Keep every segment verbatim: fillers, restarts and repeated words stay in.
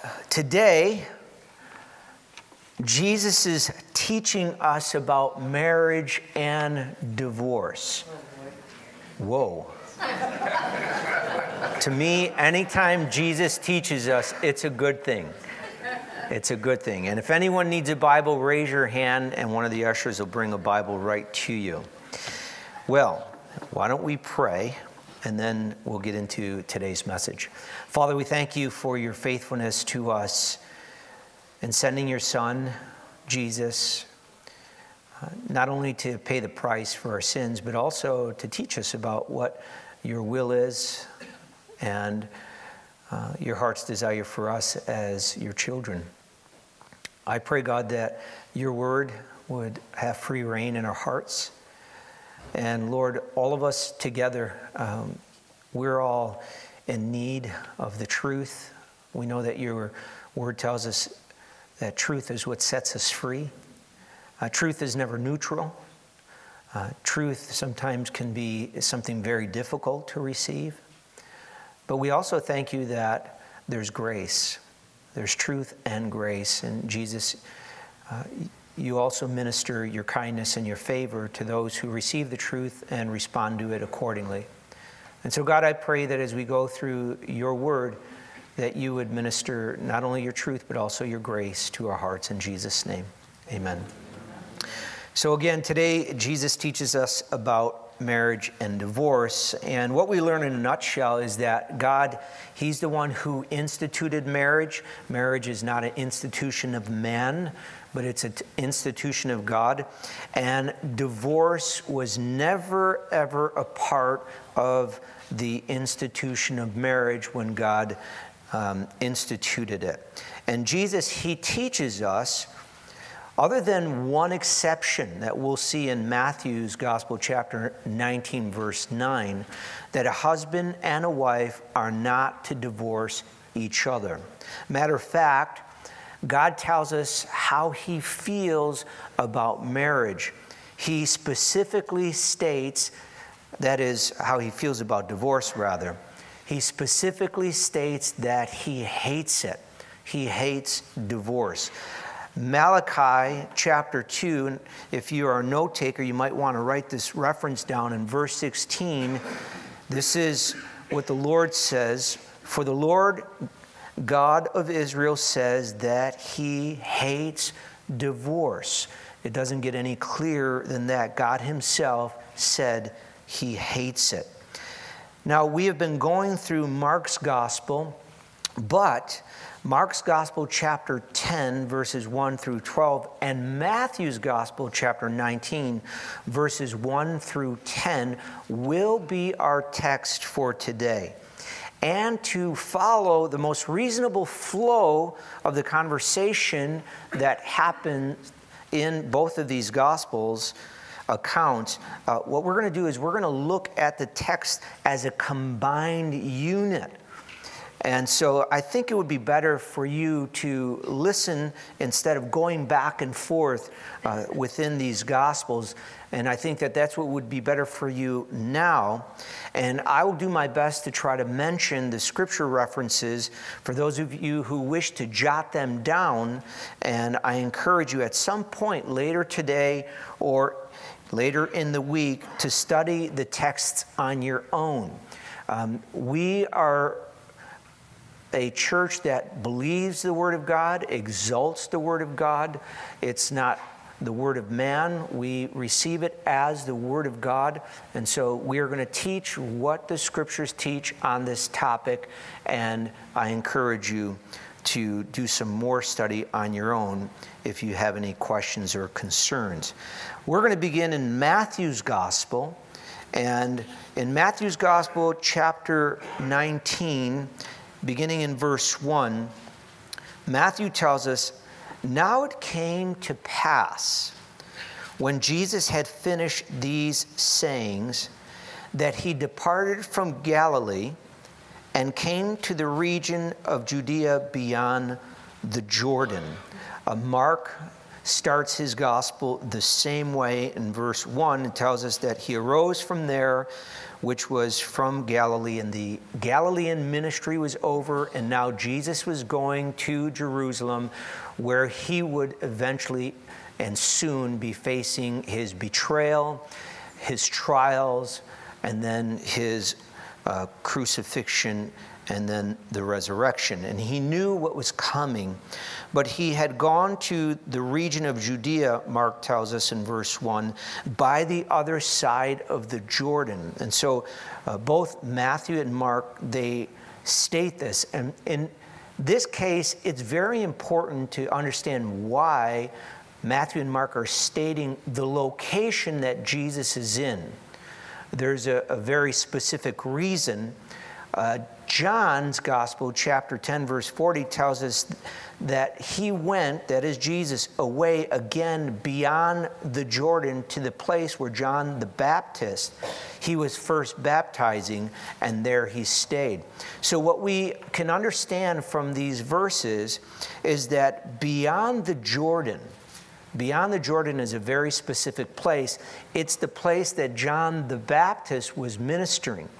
today, Jesus is teaching us about marriage and divorce. Whoa. To me, anytime Jesus teaches us, it's a good thing. It's a good thing. And if anyone needs a Bible, raise your hand and one of the ushers will bring a Bible right to you. Well, why don't we pray and then we'll get into today's message. Father, we thank you for your faithfulness to us in sending your Son, Jesus, uh, not only to pay the price for our sins, but also to teach us about what your will is and uh, your heart's desire for us as your children. I pray, God, that your word would have free reign in our hearts. And Lord, all of us together, um, we're all in need of the truth. We know that your word tells us that truth is what sets us free. Uh, truth is never neutral. Uh, truth sometimes can be something very difficult to receive. But we also thank you that there's grace. There's truth and grace. And Jesus, uh, you also minister your kindness and your favor to those who receive the truth and respond to it accordingly. And so, God, I pray that as we go through your word, that you would minister not only your truth, but also your grace to our hearts. In Jesus' name, amen. So again, today, Jesus teaches us about marriage and divorce. And what we learn in a nutshell is that God, he's the one who instituted marriage. Marriage is not an institution of man, but it's an institution of God. And divorce was never, ever a part of the institution of marriage when God um, instituted it. And Jesus, he teaches us, other than one exception that we'll see in Matthew's Gospel, chapter nineteen, verse nine, that a husband and a wife are not to divorce each other. Matter of fact, God tells us how he feels about marriage. He specifically states, that is how he feels about divorce, rather. He specifically states that he hates it. He hates divorce. Malachi chapter two, if you are a note taker, you might want to write this reference down in verse sixteen. This is what the Lord says. For the Lord God of Israel says that he hates divorce. It doesn't get any clearer than that. God himself said he hates it. Now, we have been going through Mark's gospel, but Mark's Gospel, chapter ten, verses one through twelve, and Matthew's Gospel, chapter nineteen, verses one through ten, will be our text for today. And to follow the most reasonable flow of the conversation that happened in both of these Gospels accounts, uh, what we're going to do is we're going to look at the text as a combined unit. And so I think it would be better for you to listen instead of going back and forth uh, within these Gospels. And I think that that's what would be better for you now. And I will do my best to try to mention the scripture references for those of you who wish to jot them down. And I encourage you at some point later today or later in the week to study the texts on your own. Um, we are a church that believes the Word of God, exalts the Word of God. It's not the word of man. We receive it as the Word of God. And so we are going to teach what the Scriptures teach on this topic. And I encourage you to do some more study on your own if you have any questions or concerns. We're going to begin in Matthew's Gospel. And in Matthew's Gospel, chapter nineteen, beginning in verse one, Matthew tells us, "Now it came to pass, when Jesus had finished these sayings, that he departed from Galilee and came to the region of Judea beyond the Jordan." Uh, Mark starts his gospel the same way. In verse one, it tells us that he arose from there, which was from Galilee, and the Galilean ministry was over, and now Jesus was going to Jerusalem, where he would eventually and soon be facing his betrayal, his trials, and then his uh, crucifixion, and then the resurrection. And he knew what was coming, but he had gone to the region of Judea, Mark tells us in verse one, by the other side of the Jordan. And so uh, both Matthew and Mark, they state this. And in this case, it's very important to understand why Matthew and Mark are stating the location that Jesus is in. There's a, a very specific reason. Uh, John's Gospel, chapter ten, verse forty, tells us that he went, that is Jesus, away again beyond the Jordan to the place where John the Baptist, he was first baptizing, and there he stayed. So what we can understand from these verses is that beyond the Jordan, beyond the Jordan is a very specific place. It's the place that John the Baptist was ministering.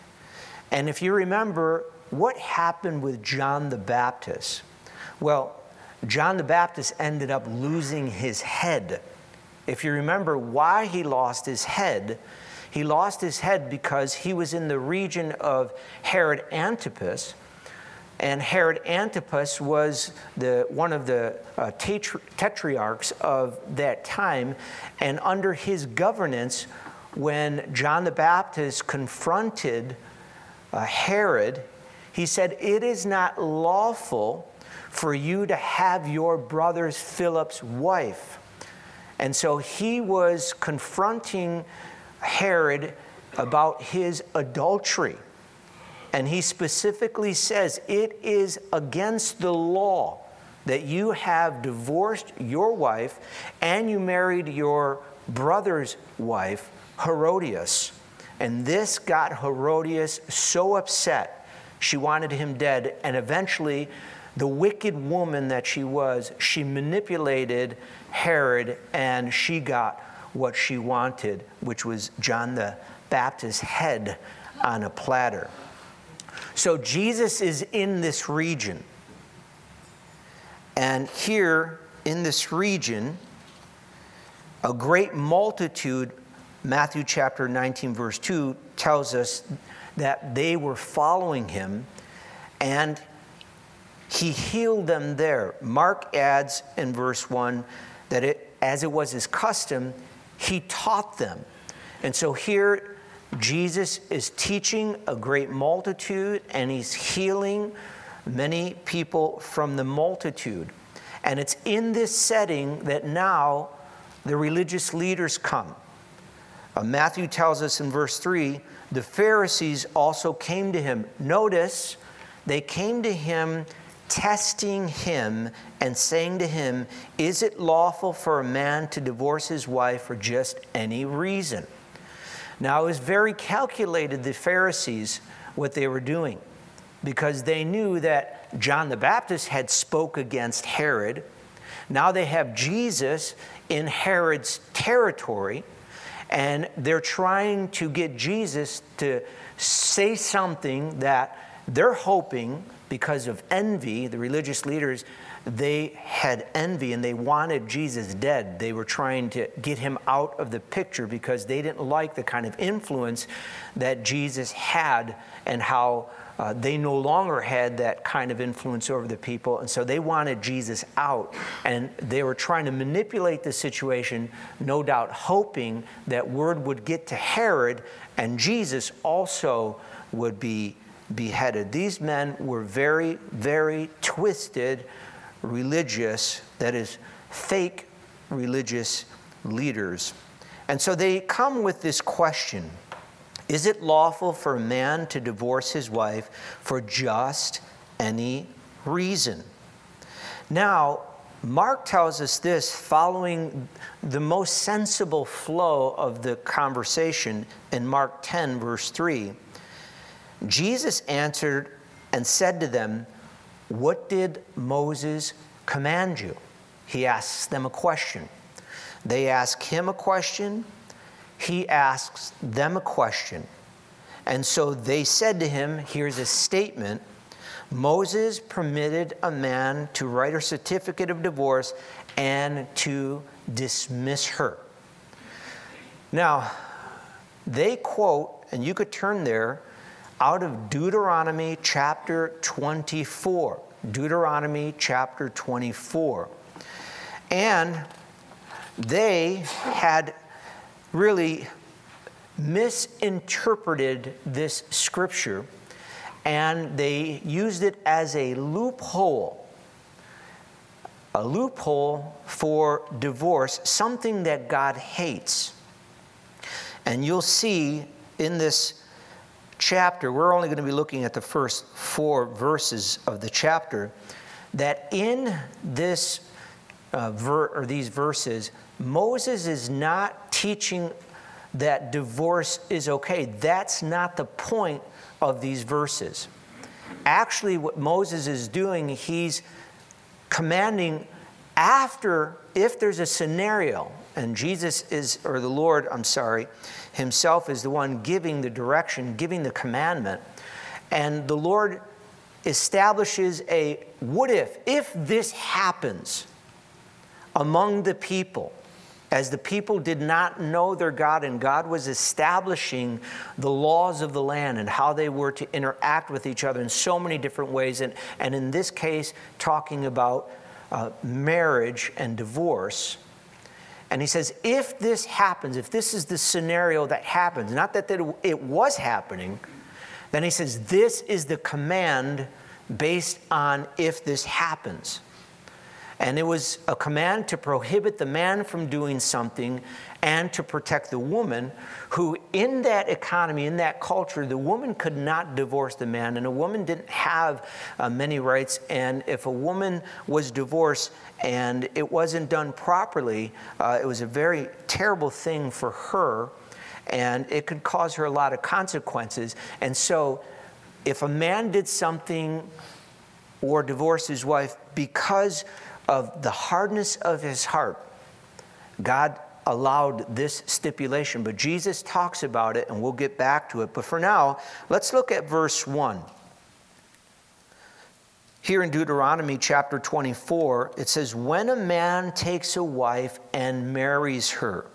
And if you remember, what happened with John the Baptist? Well, John the Baptist ended up losing his head. If you remember why he lost his head, he lost his head because he was in the region of Herod Antipas. And Herod Antipas was the, one of the uh, tetri- tetrarchs of that time. And under his governance, when John the Baptist confronted uh, Herod, he said, "It is not lawful for you to have your brother Philip's wife." And so he was confronting Herod about his adultery. And he specifically says, it is against the law that you have divorced your wife and you married your brother's wife, Herodias. And this got Herodias so upset, she wanted him dead. And eventually, the wicked woman that she was, she manipulated Herod, and she got what she wanted, which was John the Baptist's head on a platter. So Jesus is in this region. And here in this region, a great multitude, Matthew chapter nineteen, verse two, tells us that they were following him, and he healed them there. Mark adds in verse one that it, as it was his custom, he taught them. And so here, Jesus is teaching a great multitude, and he's healing many people from the multitude. And it's in this setting that now the religious leaders come. Uh, Matthew tells us in verse three, the Pharisees also came to him. Notice, they came to him testing him and saying to him, "Is it lawful for a man to divorce his wife for just any reason?" Now, it was very calculated, the Pharisees, what they were doing, because they knew that John the Baptist had spoke against Herod. Now they have Jesus in Herod's territory, and they're trying to get Jesus to say something that they're hoping, because of envy, the religious leaders, they had envy and they wanted Jesus dead. They were trying to get him out of the picture because they didn't like the kind of influence that Jesus had, and how uh, they no longer had that kind of influence over the people. And so they wanted Jesus out. And they were trying to manipulate the situation, no doubt hoping that word would get to Herod and Jesus also would be beheaded. These men were very, very twisted religious, that is, fake religious leaders. And so they come with this question: is it lawful for a man to divorce his wife for just any reason? Now, Mark tells us this following the most sensible flow of the conversation in Mark ten, verse three. Jesus answered and said to them, "What did Moses command you?" he asks them a question. They ask him a question. He asks them a question. And so they said to him, here's a statement: Moses permitted a man to write a certificate of divorce and to dismiss her. Now, they quote, and you could turn there, out of Deuteronomy chapter twenty-four. Deuteronomy chapter twenty-four. And they had really misinterpreted this scripture, and they used it as a loophole, a loophole for divorce, something that God hates. And you'll see in this chapter, we're only going to be looking at the first four verses of the chapter, that in this uh, ver- or these verses, Moses is not teaching that divorce is okay. That's not the point of these verses. Actually, what Moses is doing, he's commanding after, if there's a scenario, and Jesus is, or the Lord, I'm sorry, himself is the one giving the direction, giving the commandment, and the Lord establishes a what if, if this happens among the people, as the people did not know their God, and God was establishing the laws of the land and how they were to interact with each other in so many different ways, and, and in this case, talking about uh, marriage and divorce. And he says, if this happens, if this is the scenario that happens, not that it was happening, then he says, this is the command based on if this happens. And it was a command to prohibit the man from doing something and to protect the woman, who in that economy, in that culture, the woman could not divorce the man, and a woman didn't have uh, many rights. And if a woman was divorced and it wasn't done properly, uh, it was a very terrible thing for her, and it could cause her a lot of consequences. And so if a man did something or divorced his wife because of the hardness of his heart, God allowed this stipulation. But Jesus talks about it, and we'll get back to it. But for now, let's look at verse one. Here in Deuteronomy chapter twenty-four, it says, when a man takes a wife and marries her,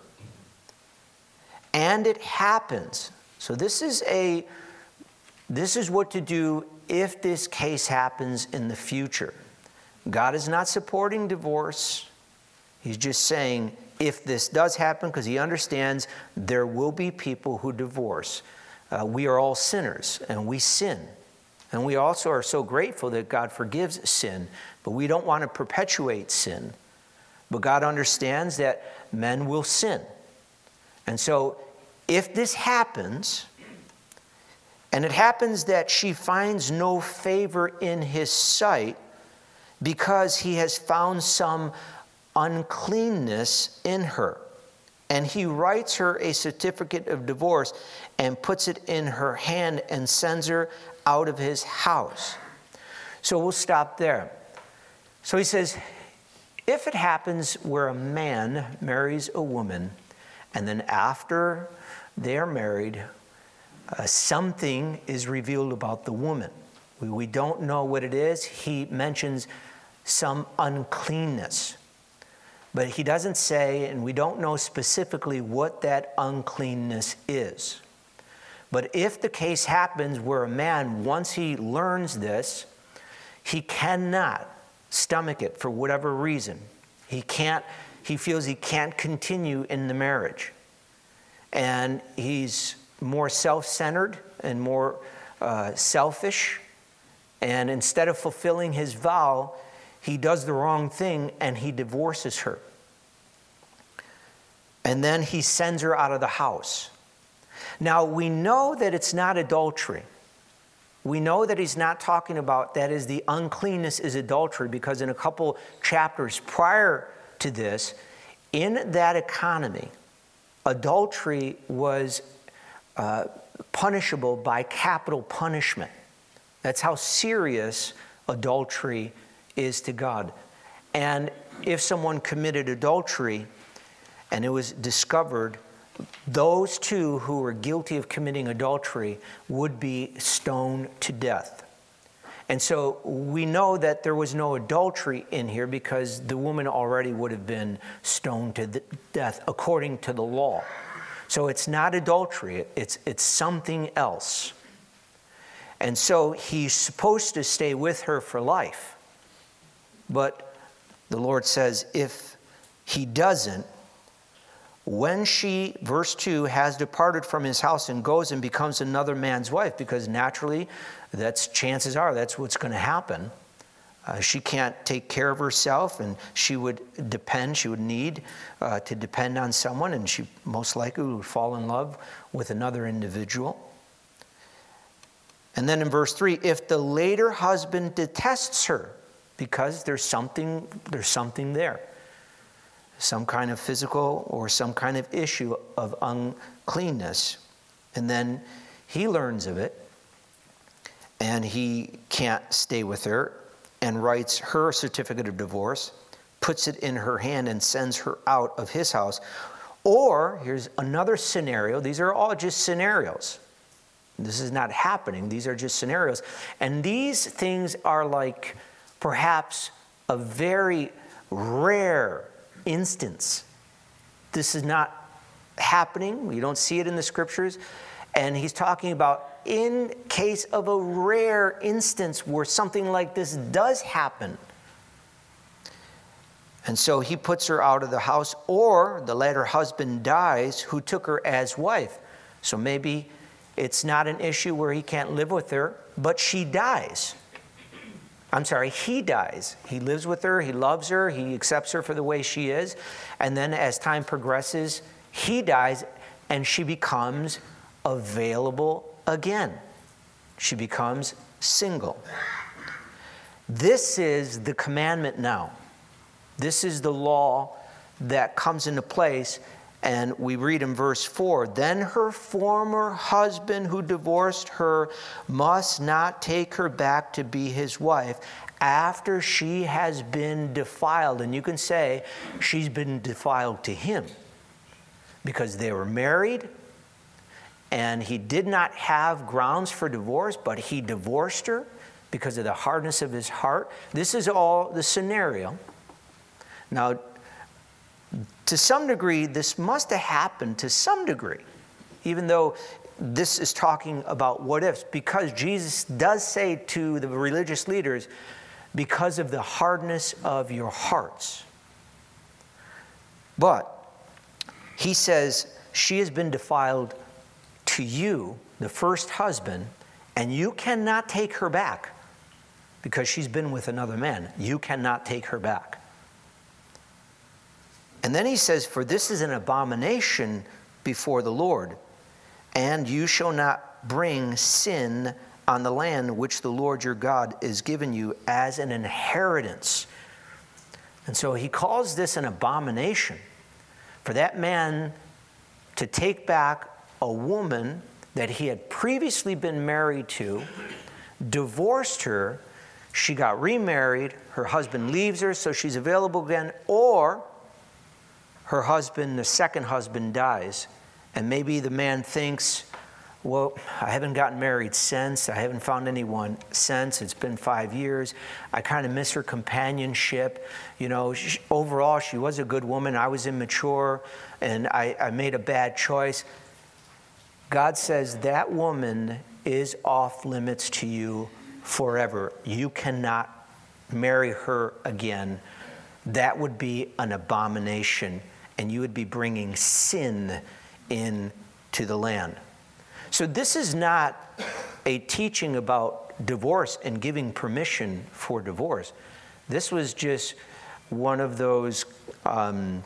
and it happens. So this is a, this is what to do if this case happens in the future. God is not supporting divorce. He's just saying if this does happen, because he understands there will be people who divorce. Uh, we are all sinners, and we sin. And we also are so grateful that God forgives sin, but we don't want to perpetuate sin. But God understands that men will sin. And so if this happens, and it happens that she finds no favor in his sight, because he has found some uncleanness in her, and he writes her a certificate of divorce and puts it in her hand and sends her out of his house. So we'll stop there. So he says, if it happens where a man marries a woman, and then after they are married, uh, something is revealed about the woman. We, we don't know what it is. He mentions some uncleanness. But he doesn't say, and we don't know specifically what that uncleanness is. But if the case happens where a man, once he learns this, he cannot stomach it for whatever reason. He can't, he feels he can't continue in the marriage. And he's more self-centered and more uh, selfish. And instead of fulfilling his vow, he does the wrong thing and he divorces her. And then he sends her out of the house. Now, we know that it's not adultery. We know that he's not talking about that is the uncleanness is adultery, because in a couple chapters prior to this, in that economy, adultery was uh, punishable by capital punishment. That's how serious adultery is to God. And if someone committed adultery and it was discovered, those two who were guilty of committing adultery would be stoned to death. And so we know that there was no adultery in here because the woman already would have been stoned to death according to the law. So it's not adultery, it's, it's something else. And so he's supposed to stay with her for life. But the Lord says if he doesn't, when she, verse two, has departed from his house and goes and becomes another man's wife, because naturally, that's chances are that's what's going to happen. Uh, she can't take care of herself, and she would depend, she would need uh, to depend on someone, and she most likely would fall in love with another individual. And then in verse three, if the later husband detests her, because there's something, there's something there. Some kind of physical or some kind of issue of uncleanness. And then he learns of it, and he can't stay with her, and writes her certificate of divorce, puts it in her hand, and sends her out of his house. Or, here's another scenario. These are all just scenarios. This is not happening. These are just scenarios. And these things are like perhaps a very rare instance. This is not happening. You don't see it in the scriptures. And he's talking about in case of a rare instance where something like this does happen. And so he puts her out of the house, or the later husband dies who took her as wife. So maybe it's not an issue where he can't live with her, but she dies. I'm sorry, he dies. He lives with her, he loves her, he accepts her for the way she is. And then as time progresses, he dies and she becomes available again. She becomes single. This is the commandment now. This is the law that comes into place. And we read in verse four, then her former husband who divorced her must not take her back to be his wife after she has been defiled. And you can say she's been defiled to him because they were married and he did not have grounds for divorce, but he divorced her because of the hardness of his heart. This is all the scenario. Now, to some degree, this must have happened to some degree, even though this is talking about what ifs, because Jesus does say to the religious leaders, because of the hardness of your hearts. But he says, she has been defiled to you, the first husband, and you cannot take her back because she's been with another man. You cannot take her back. And then he says, for this is an abomination before the Lord, and you shall not bring sin on the land which the Lord your God is given you as an inheritance. And so he calls this an abomination for that man to take back a woman that he had previously been married to, divorced her, she got remarried, her husband leaves her, so she's available again, or her husband, the second husband, dies. And maybe the man thinks, well, I haven't gotten married since. I haven't found anyone since. It's been five years. I kind of miss her companionship. You know, she, overall, she was a good woman. I was immature, and I, I made a bad choice. God says that woman is off limits to you forever. You cannot marry her again. That would be an abomination, and you would be bringing sin into the land. So this is not a teaching about divorce and giving permission for divorce. This was just one of those um,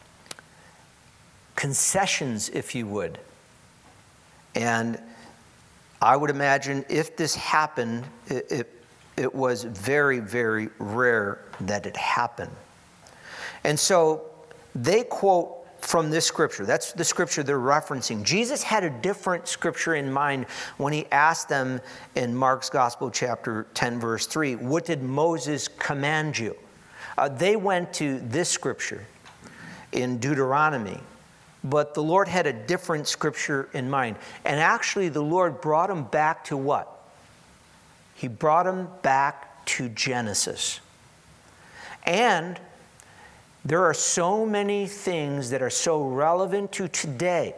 concessions, if you would. And I would imagine if this happened, it, it, it was very, very rare that it happened. And so they quote from this scripture. That's the scripture they're referencing. Jesus had a different scripture in mind when he asked them in Mark's Gospel, chapter ten, verse three, what did Moses command you? Uh, they went to this scripture in Deuteronomy, but the Lord had a different scripture in mind. And actually, the Lord brought them back to what? He brought them back to Genesis. And there are so many things that are so relevant to today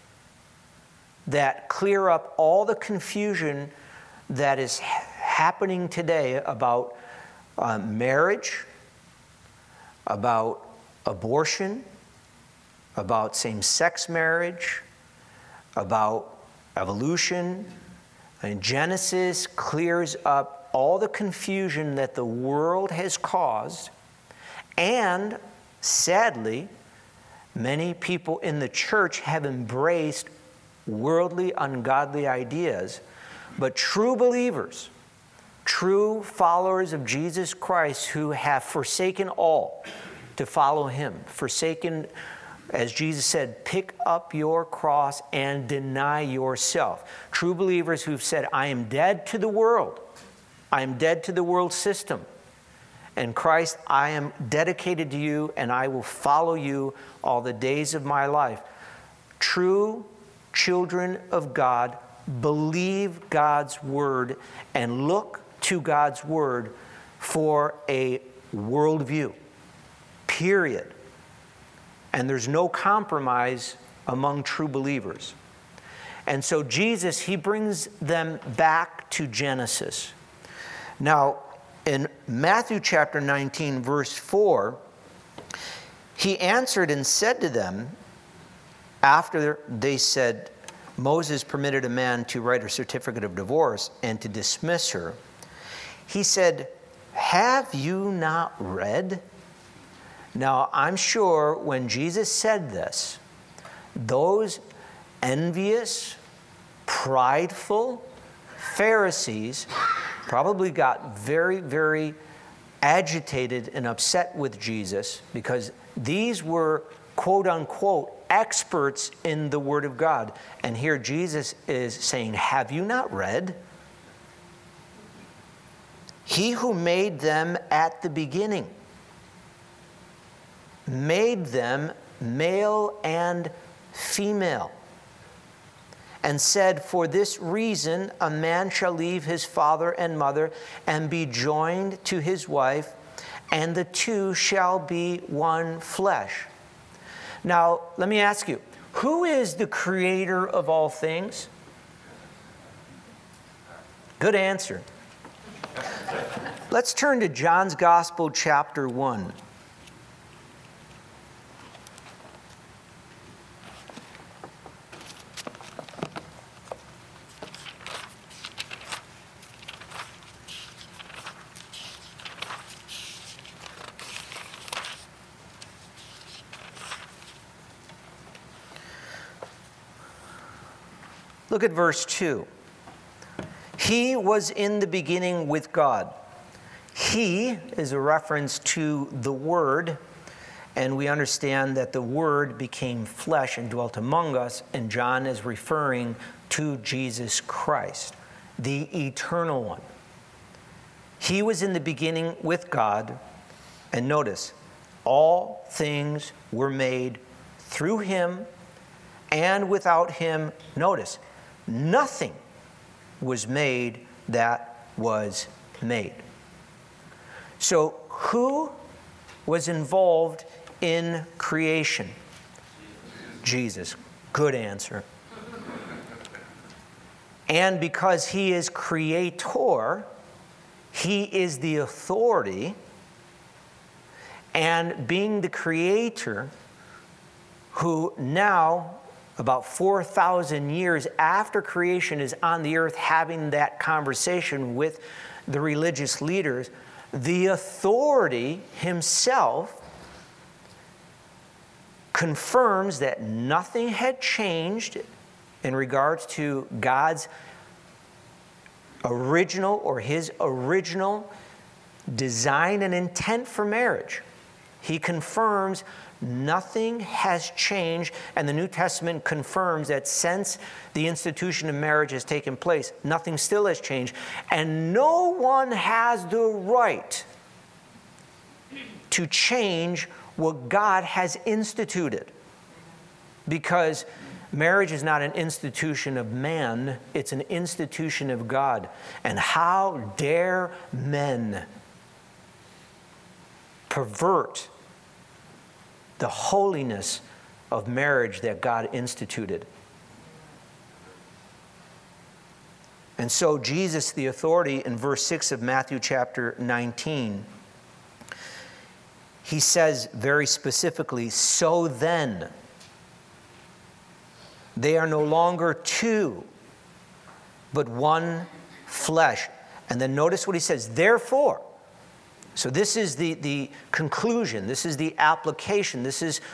that clear up all the confusion that is happening today about uh, marriage, about abortion, about same-sex marriage, about evolution. And Genesis clears up all the confusion that the world has caused. And sadly, many people in the church have embraced worldly, ungodly ideas. But true believers, true followers of Jesus Christ who have forsaken all to follow him, forsaken, as Jesus said, pick up your cross and deny yourself. True believers who've said, I am dead to the world. I am dead to the world system. And Christ, I am dedicated to you and I will follow you all the days of my life. True children of God believe God's word and look to God's word for a worldview, period. And there's no compromise among true believers. And so Jesus, he brings them back to Genesis. Now, in Matthew chapter nineteen, verse four, he answered and said to them, after they said, Moses permitted a man to write a certificate of divorce and to dismiss her, he said, have you not read? Now, I'm sure when Jesus said this, those envious, prideful Pharisees probably got very, very agitated and upset with Jesus because these were, quote unquote, experts in the Word of God. And here Jesus is saying, have you not read? He who made them at the beginning made them male and female, and said, for this reason a man shall leave his father and mother and be joined to his wife, and the two shall be one flesh. Now, let me ask you, who is the creator of all things? Good answer. Let's turn to John's Gospel, chapter one. Look at verse two. He was in the beginning with God. He is a reference to the Word, and we understand that the Word became flesh and dwelt among us, and John is referring to Jesus Christ, the Eternal One. He was in the beginning with God, and notice, all things were made through him, and without him, notice, nothing was made that was made. So who was involved in creation? Jesus. Good answer. And because he is creator, he is the authority. And being the creator, who now, about four thousand years after creation, is on the earth having that conversation with the religious leaders, the authority himself confirms that nothing had changed in regards to God's original or his original design and intent for marriage. He confirms nothing has changed, and the New Testament confirms that since the institution of marriage has taken place, nothing still has changed, and no one has the right to change what God has instituted. Because marriage is not an institution of man, it's an institution of God. And how dare men pervert the holiness of marriage that God instituted? And so Jesus, the authority, in verse six of Matthew chapter nineteen, he says very specifically, so then, they are no longer two, but one flesh. And then notice what he says, therefore. So this is the, the conclusion. This is the application. This is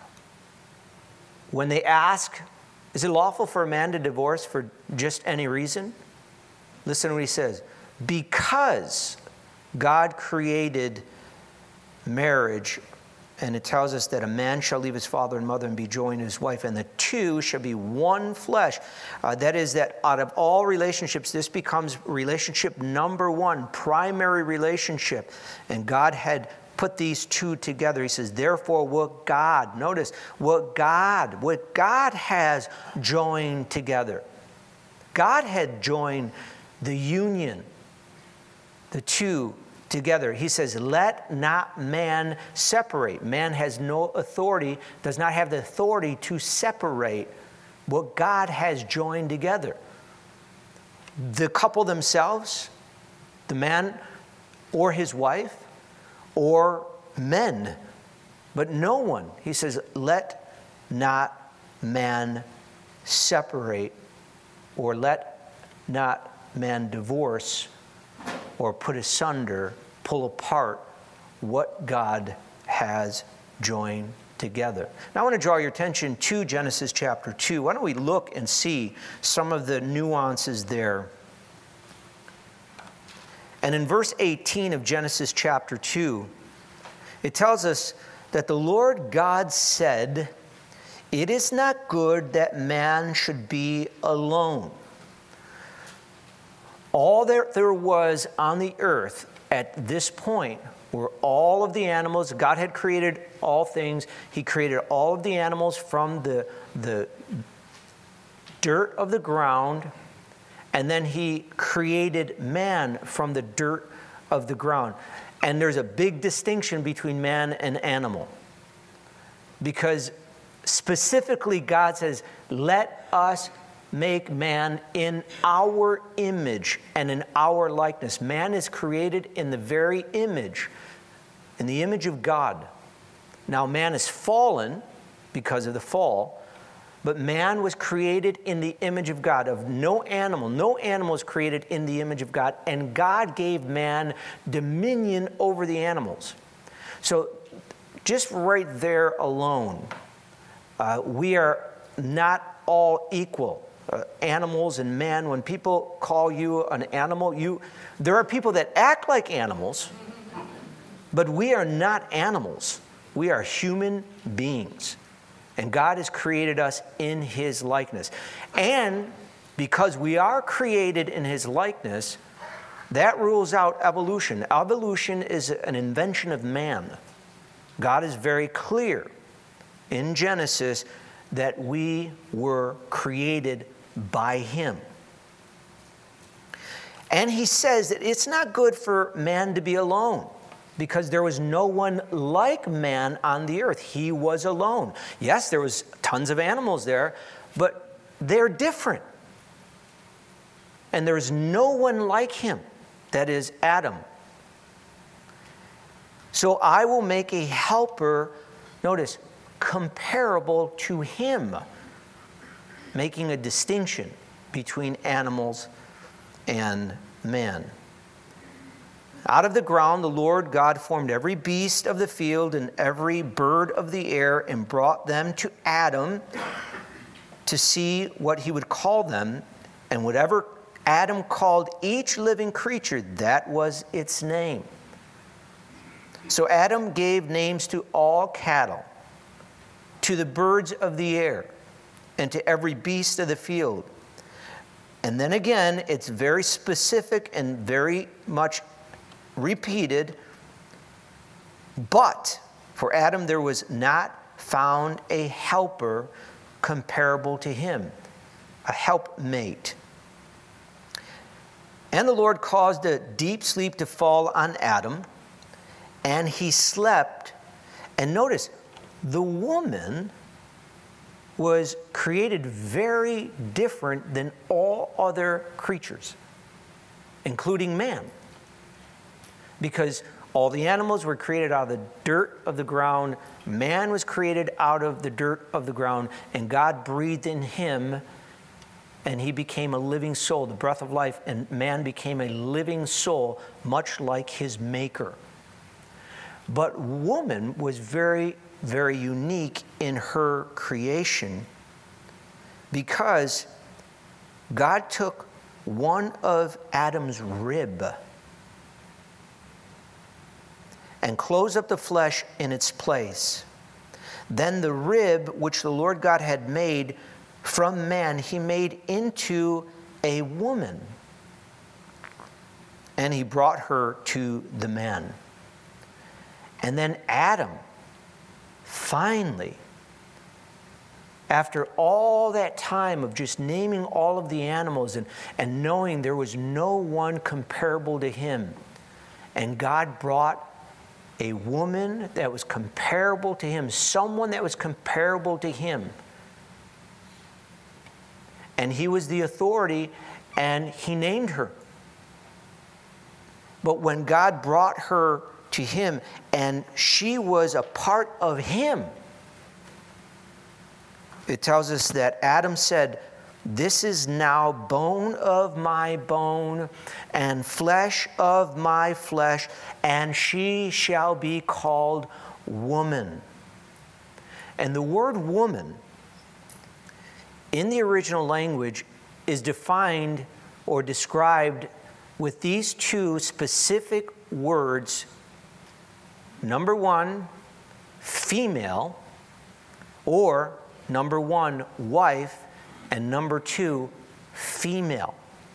when they ask, is it lawful for a man to divorce for just any reason? Listen to what he says. Because God created marriage, and it tells us that a man shall leave his father and mother and be joined to his wife, and the two shall be one flesh. Uh, that is that out of all relationships, this becomes relationship number one, primary relationship. And God had put these two together. He says, therefore, what God, notice, what God, what God has joined together. God had joined the union, the two together. He says, let not man separate. Man has no authority, does not have the authority to separate what God has joined together. The couple themselves, the man or his wife, or men, but no one. He says, let not man separate, or let not man divorce, or put asunder, pull apart what God has joined together. Now I want to draw your attention to Genesis chapter two. Why don't we look and see some of the nuances there. And in verse eighteen of Genesis chapter two, it tells us that the Lord God said, it is not good that man should be alone. All that there was on the earth at this point were all of the animals. God had created all things. He created all of the animals from the, the dirt of the ground, and then he created man from the dirt of the ground. And there's a big distinction between man and animal. Because specifically God says, let us make man in our image and in our likeness. Man is created in the very image, in the image of God. Now man is fallen because of the fall, but man was created in the image of God. Of no animal, no animal is created in the image of God, and God gave man dominion over the animals. So just right there alone, uh, we are not all equal. Uh, animals and man, when people call you an animal, you there are people that act like animals, but we are not animals. We are human beings. And God has created us in his likeness. And because we are created in his likeness, that rules out evolution. Evolution is an invention of man. God is very clear in Genesis that we were created by him. And he says that it's not good for man to be alone, because there was no one like man on the earth. He was alone. Yes, there was tons of animals there, but they're different. And there's no one like him, that is Adam. So I will make a helper, notice, comparable to him, making a distinction between animals and man. Out of the ground the Lord God formed every beast of the field and every bird of the air and brought them to Adam to see what he would call them. And whatever Adam called each living creature, that was its name. So Adam gave names to all cattle, to the birds of the air, and to every beast of the field. And then again, it's very specific and very much repeated. But for Adam there was not found a helper comparable to him, a helpmate. And the Lord caused a deep sleep to fall on Adam, and he slept. And notice, the woman was created very different than all other creatures, including man. Because all the animals were created out of the dirt of the ground. Man was created out of the dirt of the ground, and God breathed in him, and he became a living soul, the breath of life, and man became a living soul, much like his maker. But woman was very, very unique in her creation, because God took one of Adam's rib and closed up the flesh in its place. Then the rib which the Lord God had made from man, he made into a woman, and he brought her to the man. And then Adam, finally, after all that time of just naming all of the animals and, and knowing there was no one comparable to him, and God brought a woman that was comparable to him, someone that was comparable to him. And he was the authority, and he named her. But when God brought her to him, and she was a part of him, it tells us that Adam said, "This is now bone of my bone and flesh of my flesh, and she shall be called woman." And the word woman in the original language is defined or described with these two specific words. Number one, female, or number one, wife, and number two, female.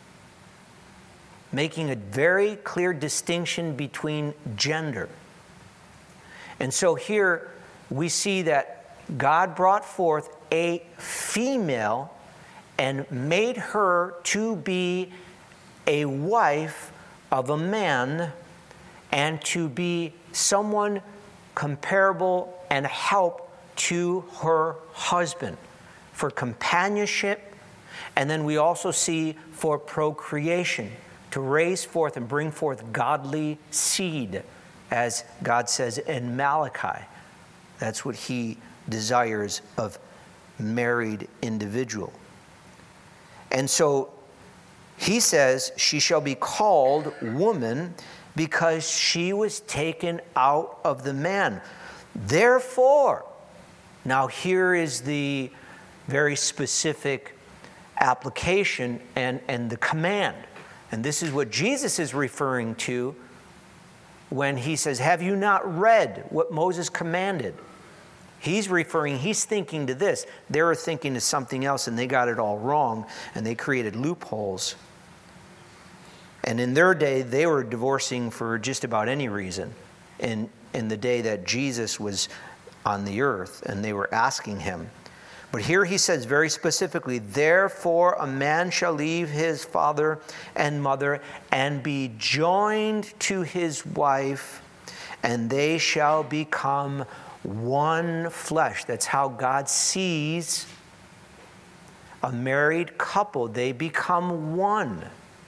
Making a very clear distinction between gender. And so here we see that God brought forth a female and made her to be a wife of a man and to be someone comparable and help to her husband for companionship. And then we also see for procreation, to raise forth and bring forth godly seed, as God says in Malachi. That's what he desires of married individual. And so he says she shall be called woman because she was taken out of the man. Therefore, now here is the very specific application and, and the command. And this is what Jesus is referring to when he says, "Have you not read what Moses commanded?" He's referring, he's thinking to this. They were thinking to something else, and they got it all wrong, and they created loopholes. And in their day, they were divorcing for just about any reason. In, in the day that Jesus was on the earth, and they were asking him. But here he says very specifically, "Therefore a man shall leave his father and mother and be joined to his wife, and they shall become one flesh." That's how God sees a married couple. They become one.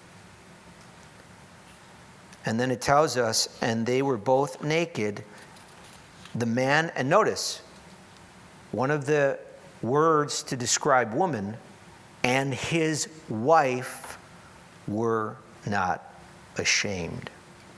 And then it tells us, "And they were both naked, the man," and notice, one of the words to describe woman, "and his wife were not ashamed."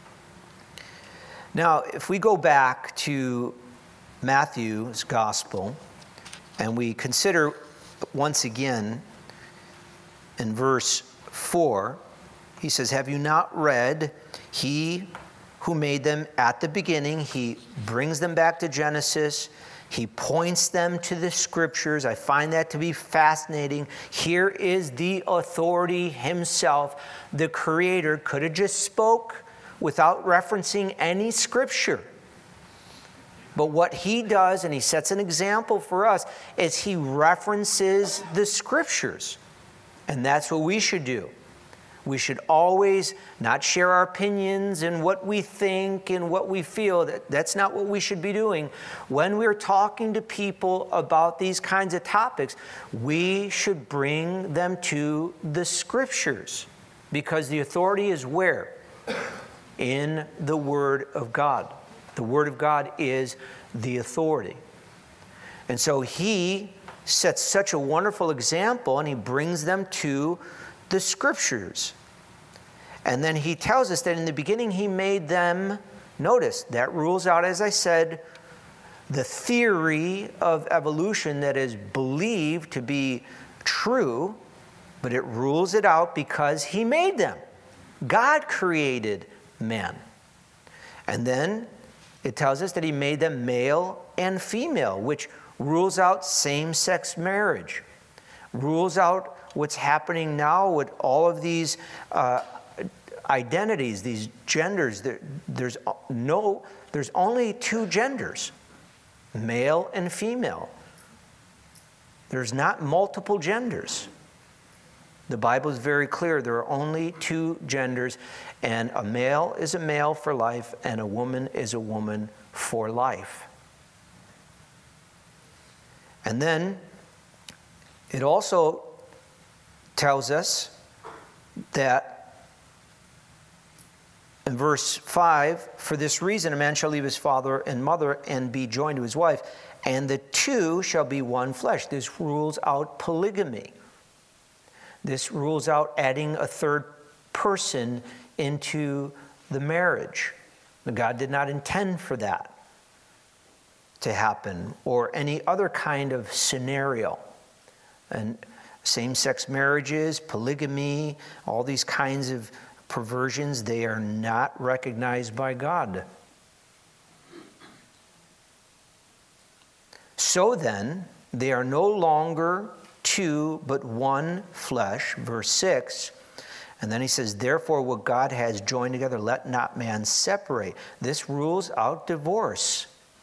Now, if we go back to Matthew's gospel, and we consider once again in verse four, he says, "Have you not read, he who made them at the beginning," he brings them back to Genesis, he points them to the scriptures. I find that to be fascinating. Here is the authority himself. The Creator could have just spoke without referencing any scripture. But what he does, and he sets an example for us, is he references the scriptures. And that's what we should do. We should always not share our opinions and what we think and what we feel. That, that's not what we should be doing. When we're talking to people about these kinds of topics, we should bring them to the scriptures. Because the authority is where? In the Word of God. The Word of God is the authority. And so he sets such a wonderful example, and he brings them to the scriptures. And then he tells us that in the beginning he made them, notice, that rules out, as I said, the theory of evolution that is believed to be true, but it rules it out because he made them. God created man. And then it tells us that he made them male and female, which rules out same-sex marriage, rules out what's happening now with all of these uh, identities, these genders. There, there's no, there's only two genders, male and female. There's not multiple genders. The Bible is very clear. There are only two genders, and a male is a male for life, and a woman is a woman for life. And then it also tells us that in verse five, for this reason a man shall leave his father and mother and be joined to his wife, and the two shall be one flesh. This rules out polygamy. This rules out adding a third person into the marriage. God did not intend for that to happen, or any other kind of scenario. And same-sex marriages, polygamy, all these kinds of perversions, they are not recognized by God. So then, they are no longer two, but one flesh, verse six. And then he says, therefore what God has joined together, let not man separate. This rules out divorce.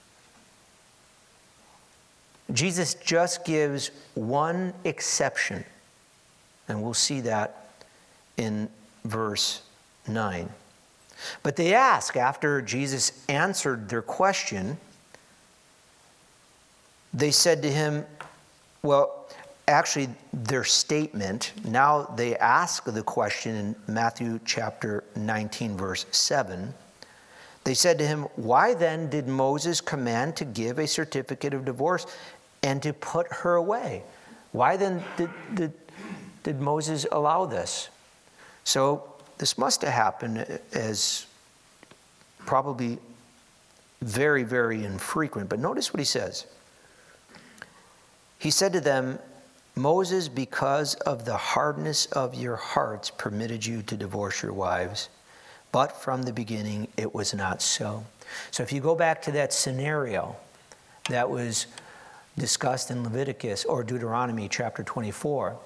Jesus just gives one exception, and we'll see that in verse nine. But they ask, after Jesus answered their question, they said to him, well, actually their statement, now they ask the question in Matthew chapter nineteen, verse seven. They said to him, why then did Moses command to give a certificate of divorce and to put her away? Why then did, did, did Moses allow this? So this must have happened as probably very, very infrequent. But notice what he says. He said to them, Moses, because of the hardness of your hearts, permitted you to divorce your wives. But from the beginning, it was not so. So if you go back to that scenario that was discussed in Leviticus or Deuteronomy chapter twenty-four,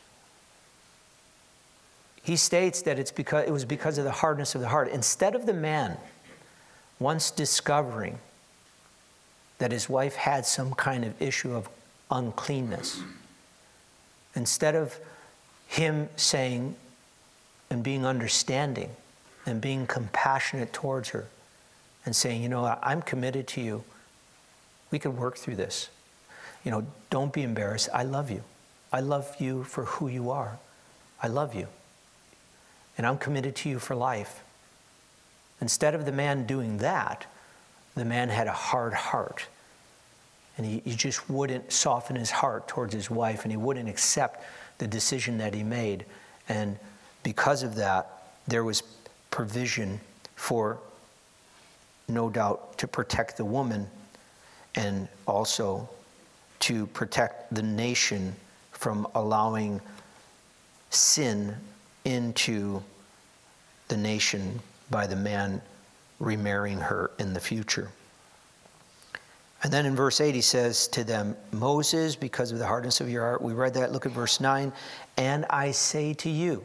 he states that it's because it was because of the hardness of the heart. Instead of the man once discovering that his wife had some kind of issue of uncleanness, instead of him saying and being understanding and being compassionate towards her and saying, you know, I'm committed to you. We can work through this. You know, don't be embarrassed. I love you. I love you for who you are. I love you. And I'm committed to you for life. Instead of the man doing that, the man had a hard heart. And he, he just wouldn't soften his heart towards his wife, and he wouldn't accept the decision that he made. And because of that, there was provision for, no doubt, to protect the woman and also to protect the nation from allowing sin into the nation by the man remarrying her in the future. And then in verse eight, he says to them, Moses, because of the hardness of your heart, we read that, look at verse nine, and I say to you,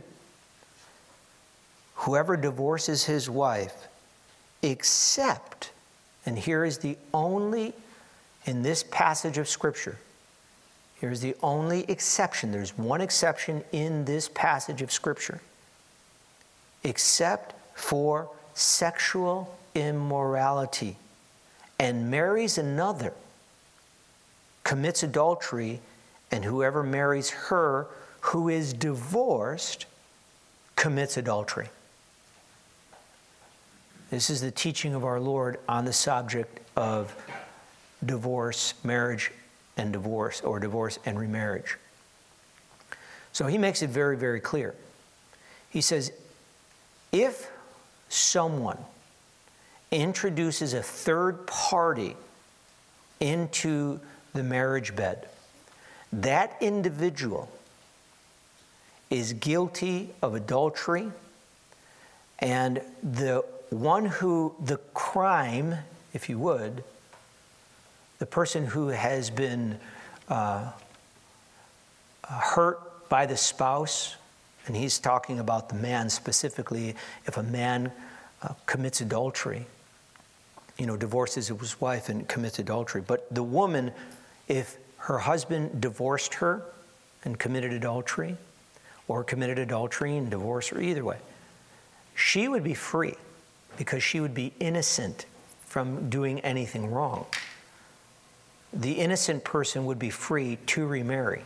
whoever divorces his wife, except, And here is the only, in this passage of Scripture, here's the only exception. There's one exception in this passage of Scripture. Except for sexual immorality, and marries another, commits adultery, and whoever marries her who is divorced commits adultery. This is the teaching of our Lord on the subject of divorce, marriage and divorce, or divorce and remarriage. So he makes it very, very clear. He says, if someone introduces a third party into the marriage bed, that individual is guilty of adultery, and the one who, the crime, if you would, the person who has been uh, hurt by the spouse, and he's talking about the man specifically, if a man uh, commits adultery, you know, divorces his wife and commits adultery. But the woman, if her husband divorced her and committed adultery, or committed adultery and divorced her, either way, she would be free because she would be innocent from doing anything wrong. The innocent person would be free to remarry.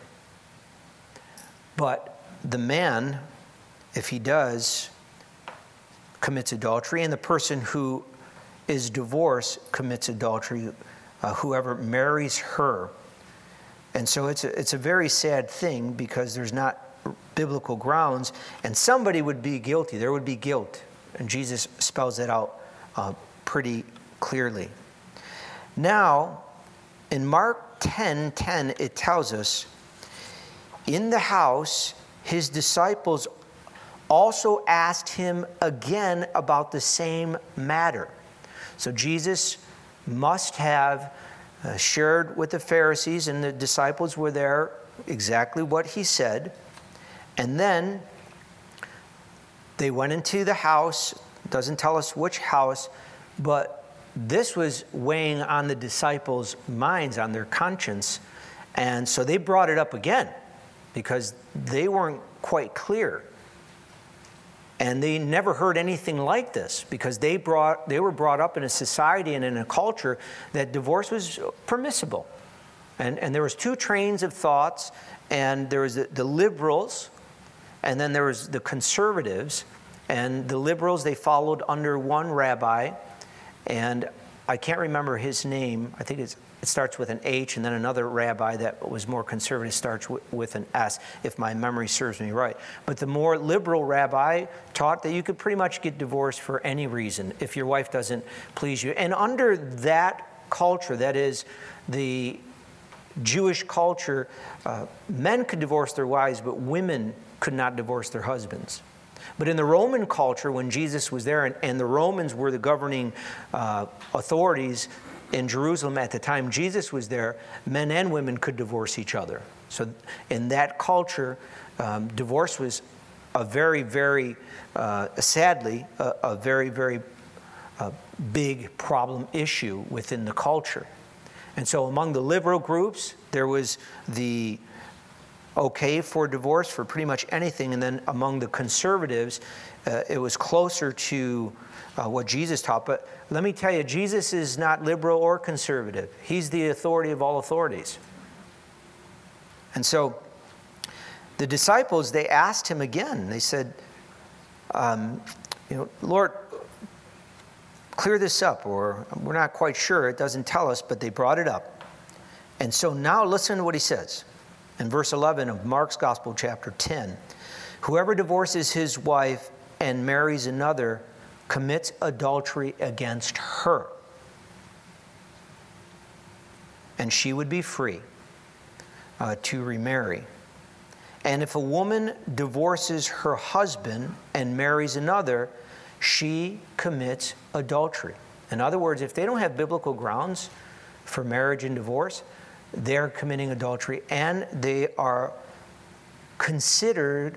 But the man, if he does, commits adultery, and the person who is divorced commits adultery, uh, whoever marries her. And so it's a, it's a very sad thing because there's not biblical grounds, and somebody would be guilty. There would be guilt, and Jesus spells that out uh, pretty clearly. Now, in Mark ten ten, it tells us, in the house, his disciples also asked him again about the same matter. So Jesus must have uh, shared with the Pharisees, and the disciples were there, exactly what he said. And then they went into the house. Doesn't tell us which house, but this was weighing on the disciples' minds, on their conscience. And so they brought it up again because they weren't quite clear. And they never heard anything like this because they brought they were brought up in a society and in a culture that divorce was permissible. And, and there was two trains of thoughts, and there was the, the liberals, and then there was the conservatives. And the liberals, they followed under one rabbi, and I can't remember his name. I think it's, it starts with an H, and then another rabbi that was more conservative starts with, with an S, if my memory serves me right. But the more liberal rabbi taught that you could pretty much get divorced for any reason if your wife doesn't please you. And under that culture, that is the Jewish culture, uh, men could divorce their wives, but women could not divorce their husbands. But in the Roman culture, when Jesus was there, and, and the Romans were the governing uh, authorities in Jerusalem at the time Jesus was there, men and women could divorce each other. So in that culture, um, divorce was a very, very, uh, sadly, a, a very, very uh, big problem issue within the culture. And so among the liberal groups, there was the okay for divorce for pretty much anything. And then among the conservatives, uh, it was closer to uh, what Jesus taught. But let me tell you, Jesus is not liberal or conservative. He's the authority of all authorities. And so the disciples, they asked him again. They said, um, you know, Lord, clear this up, or we're not quite sure. It doesn't tell us, but they brought it up. And so now listen to what he says. In verse eleven of Mark's Gospel, chapter ten, whoever divorces his wife and marries another commits adultery against her, and she would be free uh, to remarry. And if a woman divorces her husband and marries another, she commits adultery. In other words, if they don't have biblical grounds for marriage and divorce, they're committing adultery, and they are considered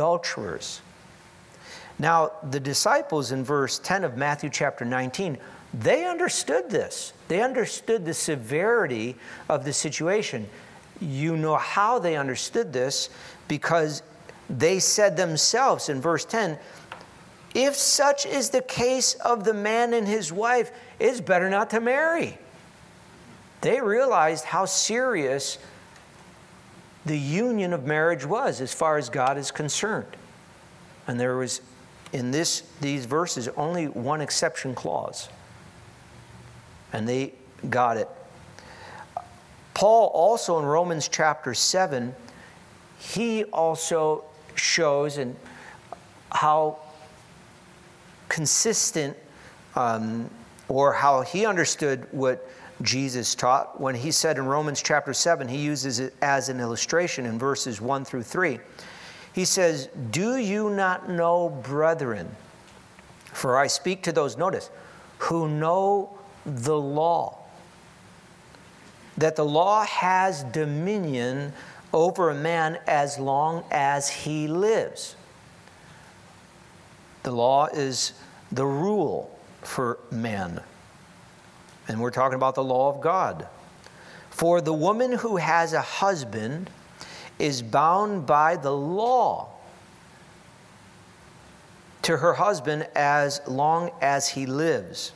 adulterers. Now, the disciples in verse ten of Matthew chapter nineteen They understood this. They understood the severity of the situation. You know how they understood this, because they said themselves in verse ten, if such is the case of the man and his wife, it's better not to marry. They realized how serious the union of marriage was as far as God is concerned. And there was, in this these verses, only one exception clause. And they got it. Paul also in Romans chapter seven, he also shows and how consistent um, or how he understood what Jesus taught when he said in Romans chapter seven, he uses it as an illustration in verses one through three. He says, do you not know, brethren, for I speak to those, notice, who know the law, that the law has dominion over a man as long as he lives. The law is the rule for man. And we're talking about the law of God. For the woman who has a husband is bound by the law to her husband as long as he lives.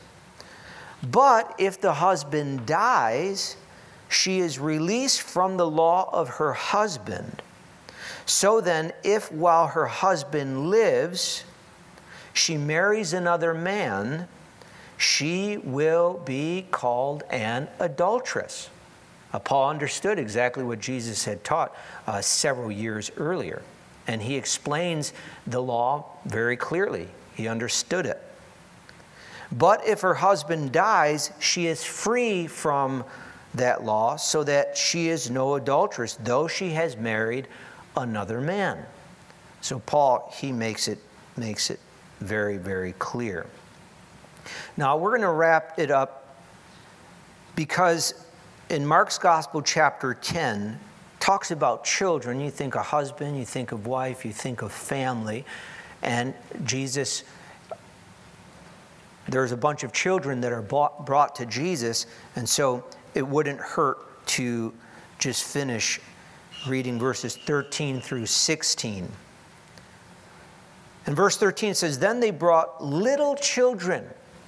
But if the husband dies, she is released from the law of her husband. So then, if while her husband lives, she marries another man, she will be called an adulteress. Uh, Paul understood exactly what Jesus had taught uh, several years earlier. And he explains the law very clearly. He understood it. But if her husband dies, she is free from that law, so that she is no adulteress, though she has married another man. So Paul, he makes it, makes it very, very clear. Now we're going to wrap it up, because in Mark's Gospel chapter ten, talks about children. You think of husband, you think of wife, you think of family. And Jesus, there's a bunch of children that are brought, brought to Jesus. And so it wouldn't hurt to just finish reading verses thirteen through sixteen. And verse thirteen says, then they brought little children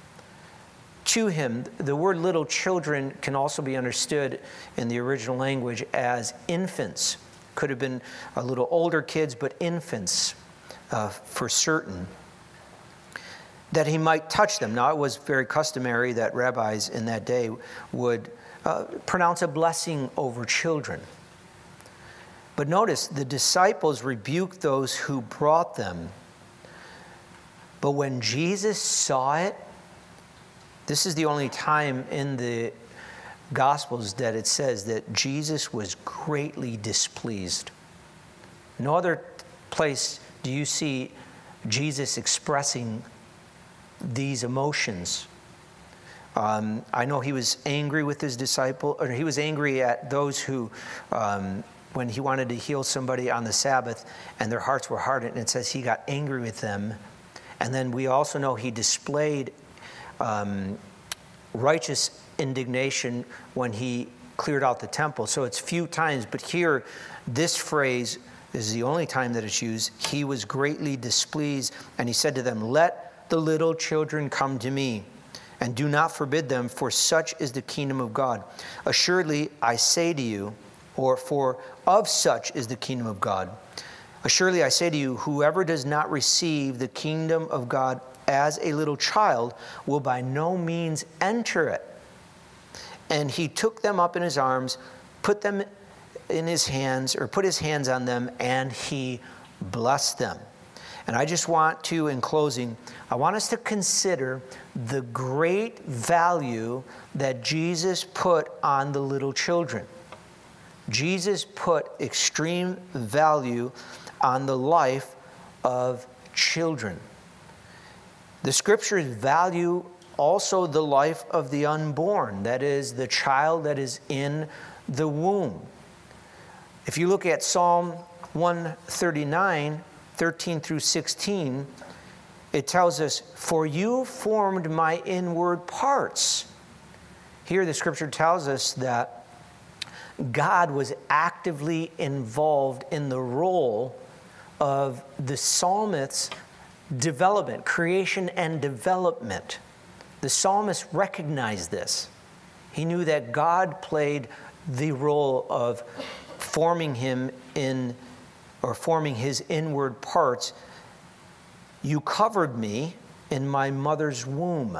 to him. The word little children can also be understood in the original language as infants. Could have been a little older kids, but infants uh, for certain, that he might touch them. Now, it was very customary that rabbis in that day would uh, pronounce a blessing over children. But notice, the disciples rebuked those who brought them. But when Jesus saw it, this is the only time in the Gospels that it says that Jesus was greatly displeased. No other place do you see Jesus expressing these emotions. Um, I know he was angry with his disciple, or he was angry at those who, um, when he wanted to heal somebody on the Sabbath and their hearts were hardened, and it says he got angry with them. And then we also know he displayed um, righteous indignation when he cleared out the temple. So it's few times, but here, this phrase is the only time that it's used. He was greatly displeased, and he said to them, let the little children come to me, and do not forbid them, for such is the kingdom of God. Assuredly, I say to you, or for of such is the kingdom of God. Assuredly, I say to you, whoever does not receive the kingdom of God as a little child will by no means enter it. And he took them up in his arms, put them in his hands, or put his hands on them, and he blessed them. And I just want to, in closing, I want us to consider the great value that Jesus put on the little children. Jesus put extreme value on the life of children. The scriptures value also the life of the unborn, that is, the child that is in the womb. If you look at Psalm one thirty-nine, thirteen through sixteen, it tells us, for you formed my inward parts. Here the scripture tells us that God was actively involved in the role of the psalmist's development, creation and development. The psalmist recognized this. He knew that God played the role of forming him in, or forming his inward parts. You covered me in my mother's womb.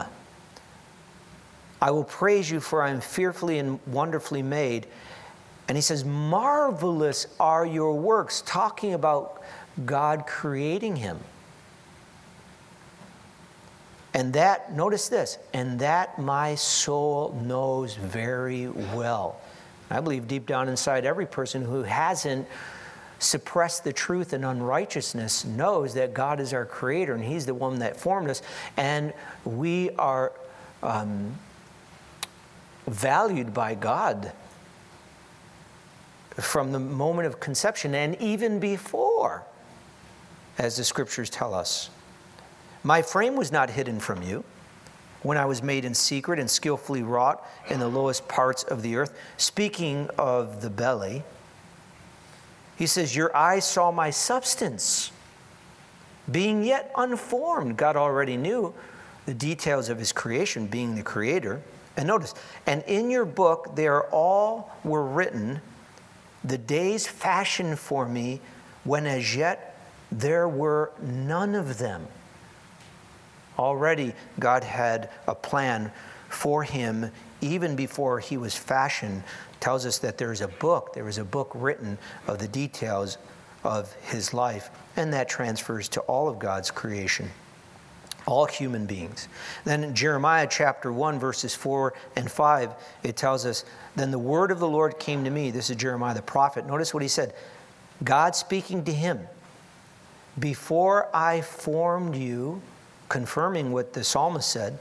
I will praise you, for I am fearfully and wonderfully made. And he says, marvelous are your works, talking about God creating him. And that, notice this, and that my soul knows very well. I believe deep down inside every person who hasn't suppressed the truth and unrighteousness knows that God is our creator and he's the one that formed us. And we are um, valued by God from the moment of conception and even before, as the scriptures tell us. My frame was not hidden from you when I was made in secret and skillfully wrought in the lowest parts of the earth. Speaking of the belly, he says, your eyes saw my substance, being yet unformed. God already knew the details of his creation, being the creator. And notice, and in your book, they are all were written, the days fashioned for me, when as yet there were none of them. Already God had a plan for him even before he was fashioned. Tells us that there is a book, there is a book written of the details of his life, and that transfers to all of God's creation, all human beings. Then in Jeremiah chapter one, verses four and five, it tells us, then the word of the Lord came to me. This is Jeremiah the prophet. Notice what he said. God speaking to him, before I formed you, confirming what the psalmist said,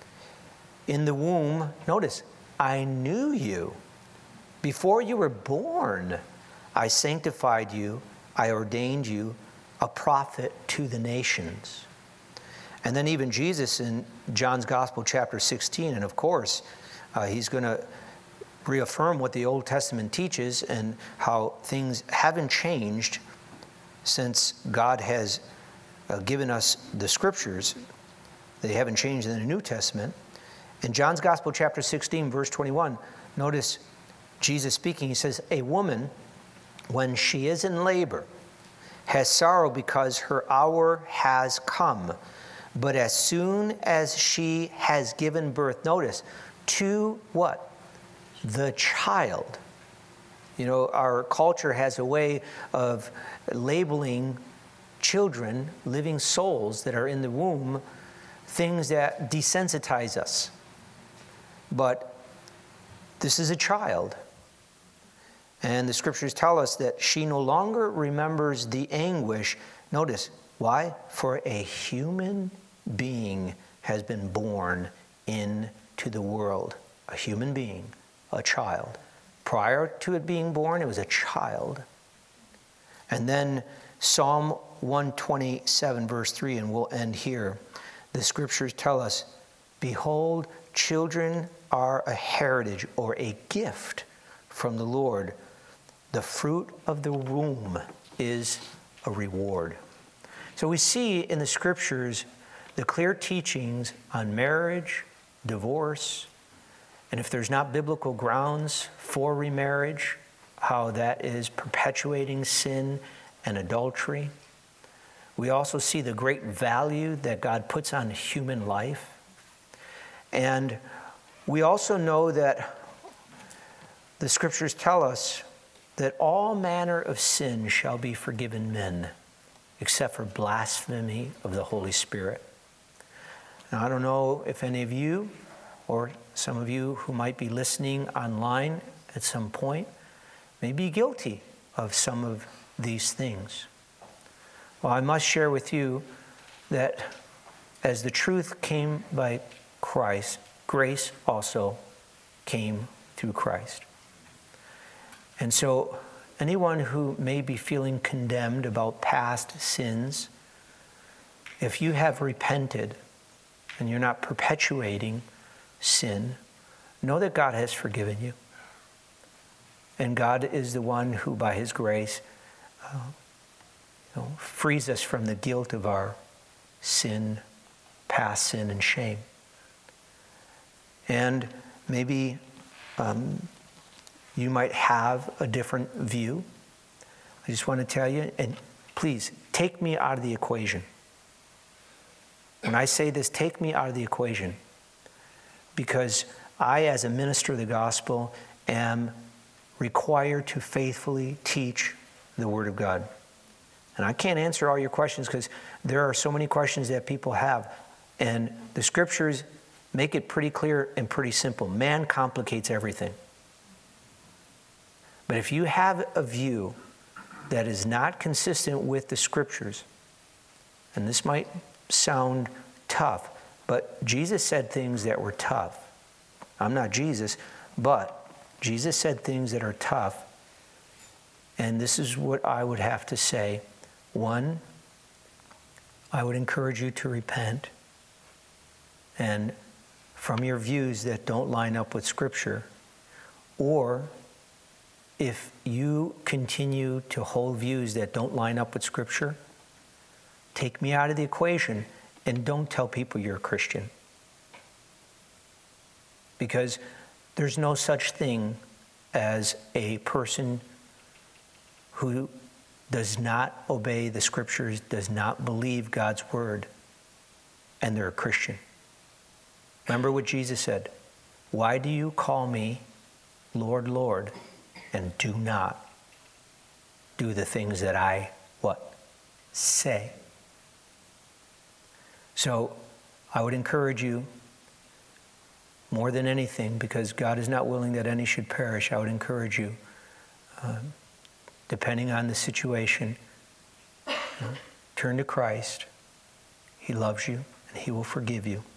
in the womb, notice, I knew you. Before you were born, I sanctified you, I ordained you a prophet to the nations. And then even Jesus in John's Gospel, chapter sixteen, and of course, uh, he's going to reaffirm what the Old Testament teaches and how things haven't changed since God has uh, given us the scriptures. They haven't changed in the New Testament. In John's Gospel, chapter sixteen, verse twenty-one, notice Jesus speaking. He says, a woman, when she is in labor, has sorrow because her hour has come. But as soon as she has given birth, notice, to what? The child. You know, our culture has a way of labeling children, living souls that are in the womb, things that desensitize us. But this is a child. And the scriptures tell us that she no longer remembers the anguish. Notice, why? For a human being has been born into the world. A human being, a child. Prior to it being born, it was a child. And then Psalm one twenty-seven, verse three, and we'll end here. The scriptures tell us, behold, children are a heritage or a gift from the Lord. The fruit of the womb is a reward. So we see in the scriptures the clear teachings on marriage, divorce, and if there's not biblical grounds for remarriage, how that is perpetuating sin and adultery. We also see the great value that God puts on human life. And we also know that the scriptures tell us that all manner of sin shall be forgiven men, except for blasphemy of the Holy Spirit. Now, I don't know if any of you or some of you who might be listening online at some point may be guilty of some of these things. Well, I must share with you that as the truth came by Christ, grace also came through Christ. And so anyone who may be feeling condemned about past sins, if you have repented and you're not perpetuating sin, know that God has forgiven you. And God is the one who, by his grace, uh, you know, frees us from the guilt of our sin, past sin and shame. And maybe um, you might have a different view. I just want to tell you, and please, take me out of the equation. When I say this, take me out of the equation. Because I, as a minister of the gospel, am required to faithfully teach the Word of God. And I can't answer all your questions because there are so many questions that people have. And the scriptures make it pretty clear and pretty simple. Man complicates everything. But if you have a view that is not consistent with the scriptures, and this might sound tough, but Jesus said things that were tough. I'm not Jesus, but Jesus said things that are tough. And this is what I would have to say. One, I would encourage you to repent. And from your views that don't line up with Scripture, or if you continue to hold views that don't line up with Scripture, take me out of the equation and don't tell people you're a Christian. Because there's no such thing as a person who does not obey the Scriptures, does not believe God's word, and they're a Christian. Remember what Jesus said, "Why do you call me Lord, Lord, and do not do the things that I," what? Say. So I would encourage you, more than anything, because God is not willing that any should perish, I would encourage you, um, depending on the situation, you know, turn to Christ. He loves you and he will forgive you.